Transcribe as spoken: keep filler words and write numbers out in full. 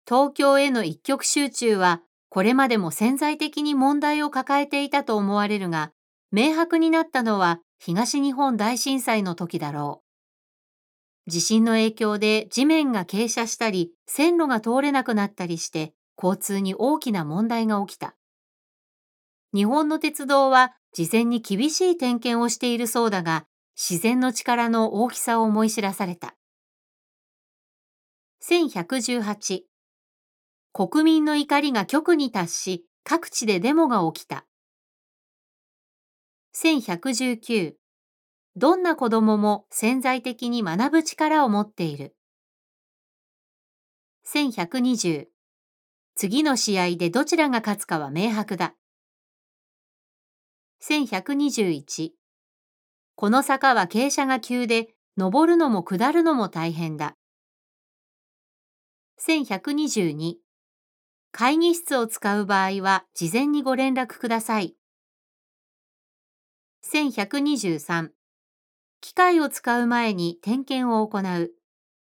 東京への一極集中は、これまでも潜在的に問題を抱えていたと思われるが、明白になったのは東日本大震災の時だろう。地震の影響で地面が傾斜したり、線路が通れなくなったりして、交通に大きな問題が起きた。日本の鉄道は事前に厳しい点検をしているそうだが、自然の力の大きさを思い知らされた。せんひゃくじゅうはち、国民の怒りが極に達し、各地でデモが起きた。せんひゃくじゅうきゅう、どんな子供も潜在的に学ぶ力を持っている。せんひゃくにじゅう、次の試合でどちらが勝つかは明白だ。せんひゃくにじゅういち、この坂は傾斜が急で、登るのも下るのも大変だ。せんひゃくにじゅうに、会議室を使う場合は事前にご連絡ください。せんひゃくにじゅうさん、機械を使う前に点検を行う。